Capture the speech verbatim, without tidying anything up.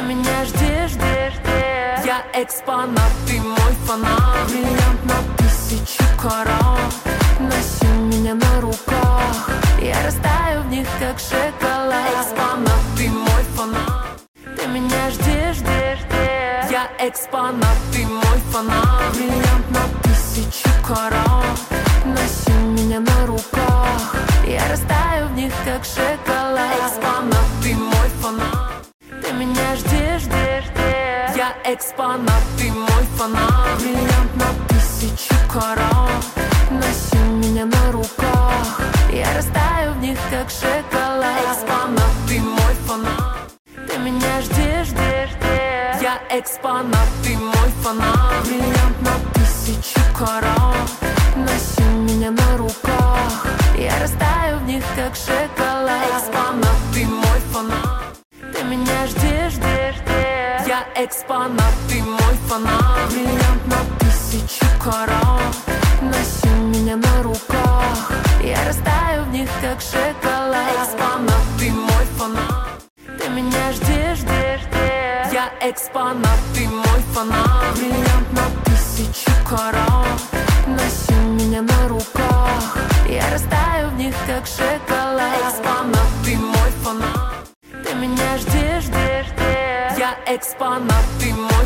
меня ждешь, ждешь, ждешь. Я экспонат, ты мой фанат. Бриллиант на тысячу карат. Носи меня на руках, я растаю в них, как шоколад. Экспонат, ты мой фанат. Ты меня ждешь, ждешь, ждешь. Я экспонат, ты мой фанат. Бриллиант на тысячу карат. Носи меня на руках, я растаю в них, как шоколад. Экспонат, ты мой фанат. Ты меня ждешь, ждешь, ждешь. Я экспонат, ты мой фанат. Бриллиант на тысячу карат. Носи меня на руках, я растаю в них, как шоколад. Экспонат, ты мой фанат. Ты меня ждешь, ждешь, ждешь. Я экспонат, ты мой фанат. Бриллиант на тысячу карат. Носи меня на руках, я растаю в них, как шоколад. Экспонат, ты мой фанат. Ты меня ждешь, ждешь, ждешь. Я экспонат, ты мой фанат. Бриллиант на тысячу карат. Носи меня на руках, я растаю в них, как шоколад. Экспонат, ты мой фанат. Ты меня ждешь, ждешь, ждешь. Я экспонат, ты мой фанат. Бриллиант на тысячу карат. Носи меня на руках, я растаю в них, как шоколад. Экспонат, ты мой фанат. Ты меня ждешь, ждешь, ждешь. Я экспонат, ты мой